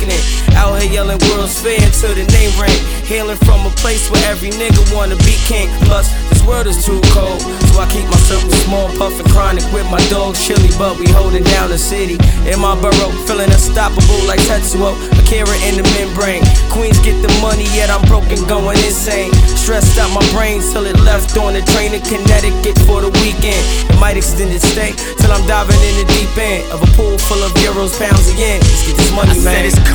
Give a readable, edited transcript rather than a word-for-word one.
awakening. Out here yelling world's fair until the name ring. Hailing from a place where every nigga wanna be king. Plus, this world is too cold, so I keep my circle small, puffin' chronic with my dog Chili, but we holding down the city. In my borough, feeling unstoppable like Tetsuo, Akira in the membrane. Queens get the money, yet I'm broken, going insane. Stressed out my brain till it left on the train to Connecticut for the weekend. It might extend its stay till I'm diving in the deep end of a pool full of euros, pounds, and yen. Let's get this money, man.